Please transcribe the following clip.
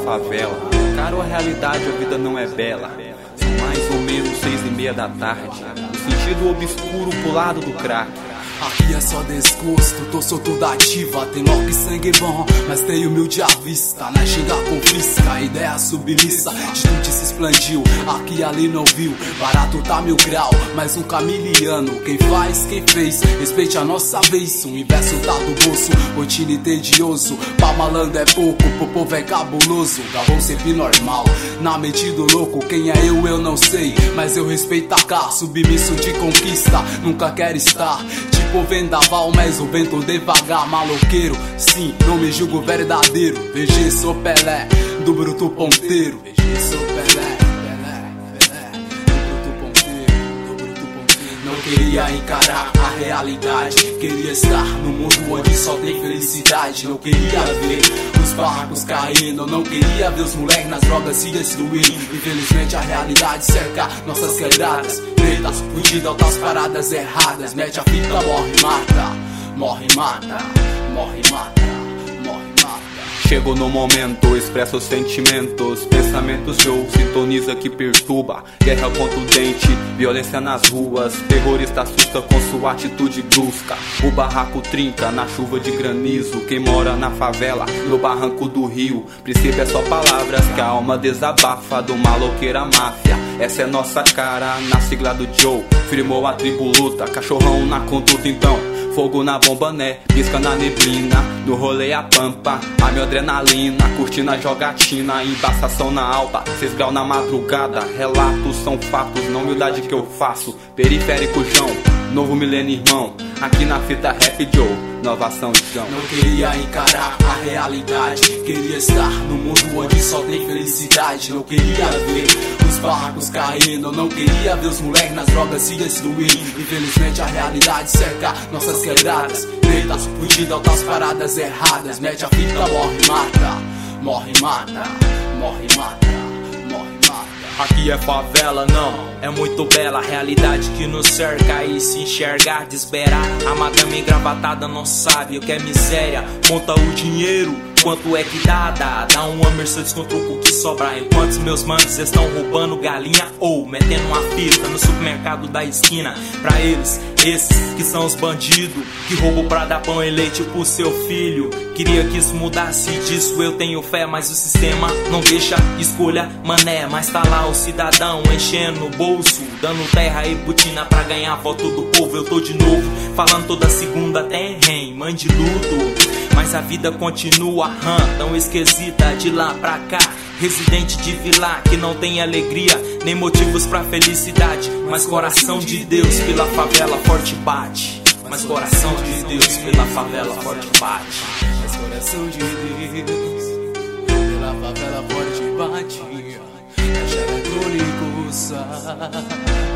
favela. Caro a realidade, a vida não é bela. São mais ou menos 6:30 da tarde. O sentido obscuro pro lado do crack. Aqui é só desgosto, tô solto da ativa. Tem logo sangue bom, mas tem humilde à vista. Não é xingar com fisca, ideia submissa. Atitude se expandiu, aqui e ali não viu. Barato tá 1000 grau, mais um camiliano. Quem faz, quem fez, respeite a nossa vez. Um inverso tá do bolso, rotina e tedioso. Pra malandro é pouco, pro povo é cabuloso. Galvão sempre normal, na mente do louco. Quem é eu não sei, mas eu respeito a cá. Submisso de conquista, nunca quero estar tipo vendaval, mas o vento devagar. Maloqueiro, sim, não me julgo verdadeiro. VG, sou Pelé, do bruto ponteiro. VG, sou Pelé, do bruto ponteiro. Não queria encarar a realidade, queria estar no mundo onde só tem felicidade. Não queria ver os barracos caindo, não queria ver os moleques nas drogas se destruírem. Infelizmente a realidade cerca nossas quebradas. Tretas, fugida, altas paradas erradas. Mete a fita, morre, mata. Morre, mata. Morre, mata. Morre, mata. Chegou no momento, expressa os sentimentos. Pensamentos show, sintoniza que perturba. Guerra contra o dente, violência nas ruas. Terrorista assusta com sua atitude brusca. O barraco trinca na chuva de granizo. Quem mora na favela, no barranco do rio. Princípio é só palavras que a alma desabafa. Do maloqueira máfia, essa é nossa cara. Na sigla do Joe, firmou a tribo luta. Cachorrão na conduta então, fogo na bomba né, pisca na neblina. No rolê a pampa, a minha adrenalina. Curtindo a jogatina, embaçação na alta. 6 graus na madrugada, relatos são fatos. Na humildade que eu faço, periférico João. Novo milênio irmão, aqui na fita rap Joe, inovação de chão. Não queria encarar a realidade, queria estar no mundo onde só tem felicidade. Não queria ver os barracos caindo, não queria ver os moleques nas drogas se destruírem. Infelizmente a realidade cerca nossas quebradas. Tretas, fugida, altas paradas erradas. Mete a fita, morre, mata. Morre, mata. Morre, mata. Aqui é favela, não, é muito bela a realidade que nos cerca. E se enxergar, desesperar. A madame engravatada não sabe o que é miséria. Conta o dinheiro, quanto é que dá? Dá uma Mercedes com troco que sobra. Enquanto meus manos estão roubando galinha ou metendo uma fita no supermercado da esquina. Pra eles, esses que são os bandidos que roubam pra dar pão e leite pro seu filho. Queria que isso mudasse, disso eu tenho fé. Mas o sistema não deixa escolha, mané. Mas tá lá o cidadão enchendo o bolso, dando terra e botina pra ganhar voto do povo. Eu tô de novo, falando toda segunda tem mãe de luto. Mas a vida continua, tão esquisita de lá pra cá. Residente de vila que não tem alegria, nem motivos pra felicidade. Mas coração de Deus pela favela forte bate. Mas coração de Deus pela favela forte bate. Mas coração de Deus pela favela forte bate. Caixa eletrônico,